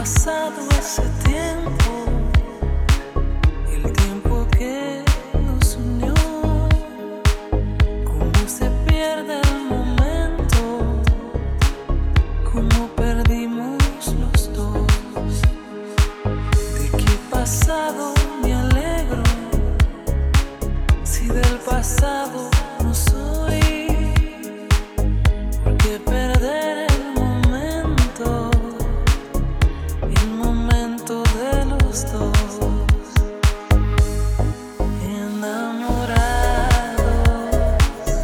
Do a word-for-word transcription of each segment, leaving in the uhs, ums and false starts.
pasado ese tiempo, el tiempo que nos unió, cómo se pierde el momento, cómo perdimos los dos. ¿De qué pasado me alegro si del pasado no soy? ¿Por qué perder el momento? El momento de los dos, enamorados,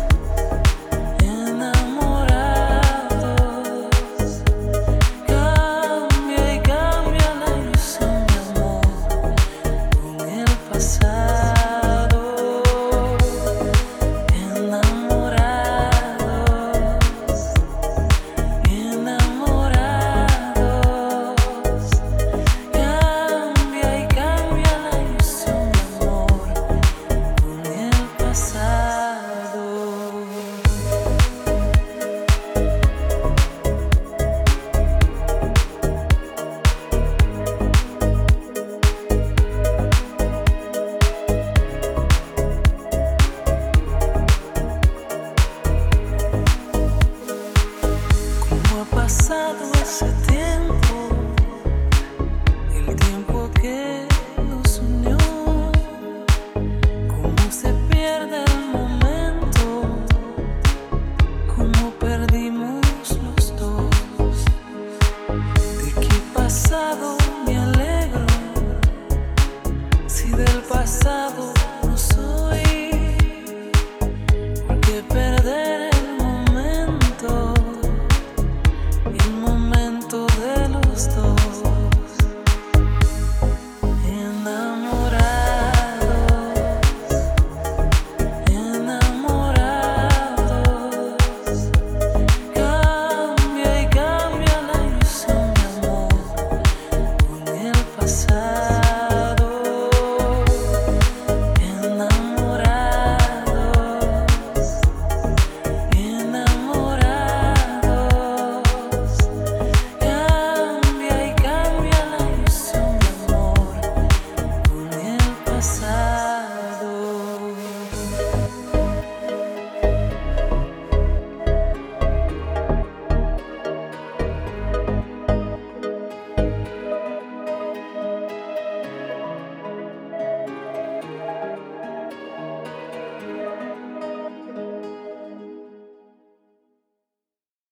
enamorados. Cambia y cambia la ilusión de amor con el pasado. Enamorados, enamorados. Cambia y cambia la ilusión de amor con el pasado. ¿Cómo ha pasado ese tiempo? El tiempo que nos unió, cómo se pierde el momento, cómo perdimos los dos. ¿De qué pasado me alegro si del pasado